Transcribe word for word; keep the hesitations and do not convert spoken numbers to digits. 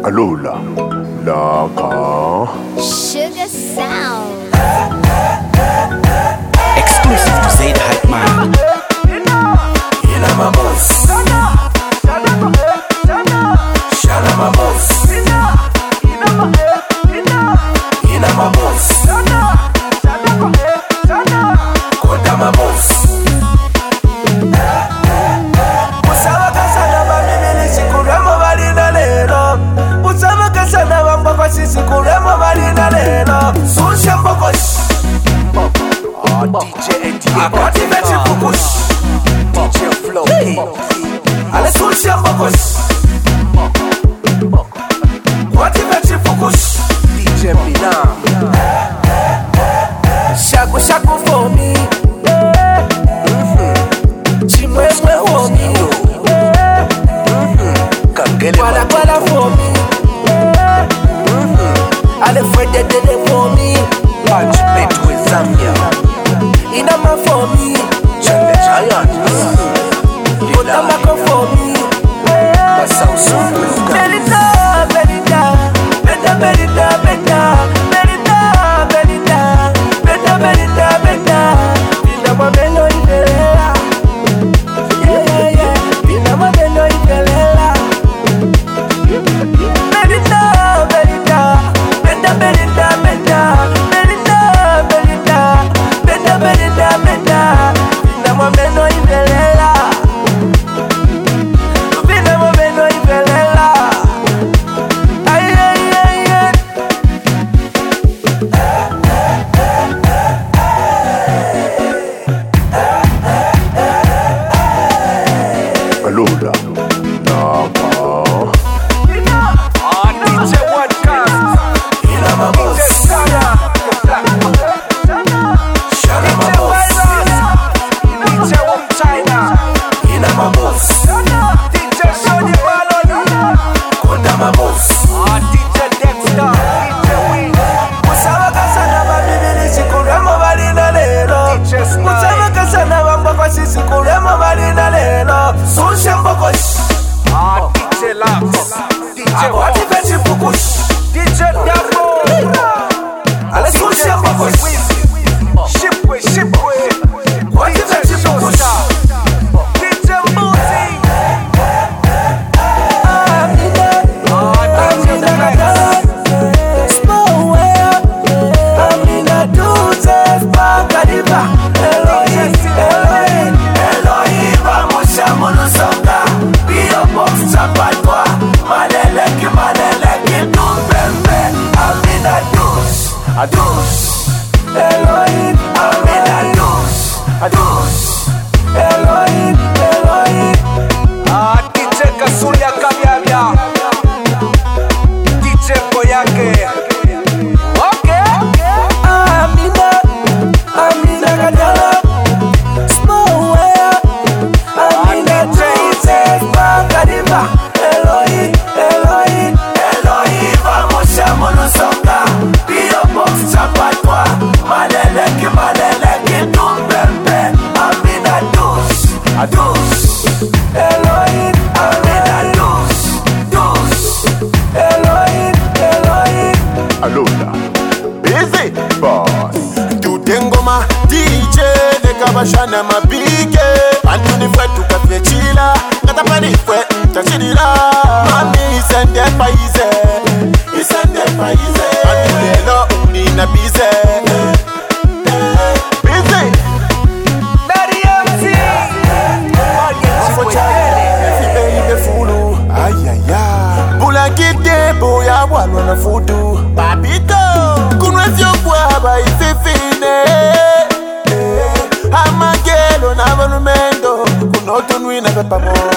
Alola, Laga, Sugar Sound. Exclusive to Zaid Hype Man. Ina my boss. Shana my boss. Ina my boss. Kota my boss. Musaba kasana bamibili sikuremo balina lero. Musaba kasana bambakwa sikuremo balina lero. Susha mbokosh. D J Akwati mechi fukush. D J Flow King. Ale susha mbokosh. Akwati mechi fukush. D J Binam. Shaku shaku for me. Chimwemwe for me. Kangele Kwala kwala for me. Ale fwede dede for me. Punch made with Zambia. Inama for me. Chande Giant. Otamako for me. Basau Sulu. Belida, belida, beda belida, beda, belida, belida, beda belida, beda. Bina mabelo ibelela, yeah yeah yeah. Bina mabelo ibelela. Belida, belida, beda belida, beda, belida, belida, beda belida, beda. Bina mabelo ibelela. Bina mabelo ibelela. Ay ay ay ay. Alola, Laga, D J One Cast. Ina my boss. Shana my boss. D J One China. Ina my boss. D J Shoni Balon. Kota my boss. D J Dexter. D J Win. Musaba kasana babibili sikuremo balina lero. D J Smile. Musaba kasana bambakwa sikuremo balina lero. Susha mbokosh. D J Lax. D J Akwati Hot. mechi fukush. D J Davo. Ale susha mbokosh. Shipway, Shipway. Akwati mechi fukush. D J Boozy. Amina, Amina kadala. Small world. Amina duze spagadiba. Elohim, Elohim, Elohim. Amusha monosonga. Bio box chapatwa. Maleleki, maleleki tumbembe. Amina dus, adus. Elohim, Amina dus, adus. Elohim, Elohim. Ah, D J Kasulia Kabyabya. D J Boyake. Okay. Amina, Amina kadala. Small world. Amina duze spagadiba. Elohim, Elohim, Elohim. Amusha monosonga. Bio box chapatwa. Maleleki, maleleki tumbembe. Amina dus, adus. Elohim, Amina dus, dus. Elohim, Elohim. Alola, busy boss, Tutengoma D J nekabashana mabike Antuni fwe tukafye chila Katapani fwe mtachidila Mami isende paize Isende paize Antulelo unina bize Busy Daddy M C. Afo chale Fibe ibe fulu Ayaya Bula kite boya walwa na fudu Papito Kunwe sio kwa ififine Amagelo na volumendo Kunoto nwi na pepa mo